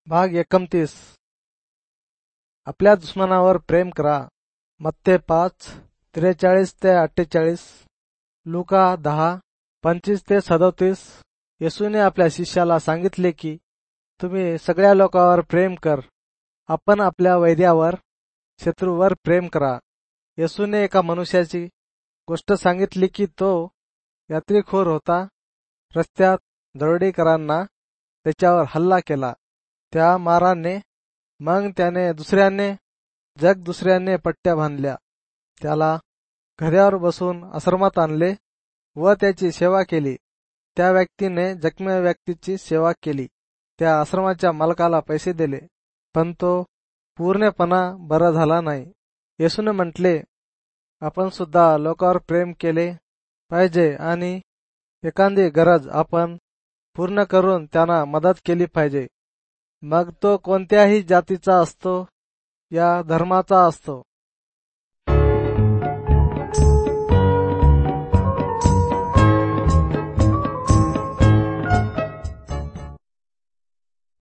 भाग 29. आपल्या दुश्मनावर प्रेम करा. मत्ते 5:43 ते 48, लुका 10:25 ते 37. येशूने आपल्या शिष्याला सांगितले की तुम्ही सगळ्या लोकांवर प्रेम कर. आपण आपल्या वैद्यावर शत्रूवर प्रेम करा. येशूने एका मनुष्याची गोष्ट सांगितली की तो यात्रेखोर होता. रस्त्यात दरोडेखोरांना त्याच्यावर हल्ला केला. त्या माराने मग त्याने दुसऱ्याने पट्ट्या बांधल्या. त्याला घोड्यावर बसून आश्रमात आणले व त्याची सेवा केली. त्या व्यक्तीने जखमी व्यक्तीची सेवा केली. त्या आश्रमाच्या मालकाला पैसे दिले, पण तो पूर्णपणा बरा झाला नाही. येशूने म्हटले, आपण सुद्धा लोकांवर प्रेम केले पाहिजे आणि एखादी गरज आपण पूर्ण करून त्यांना मदत केली पाहिजे. मग तो कोणत्याही जातीचा असतो या धर्माचा असतो.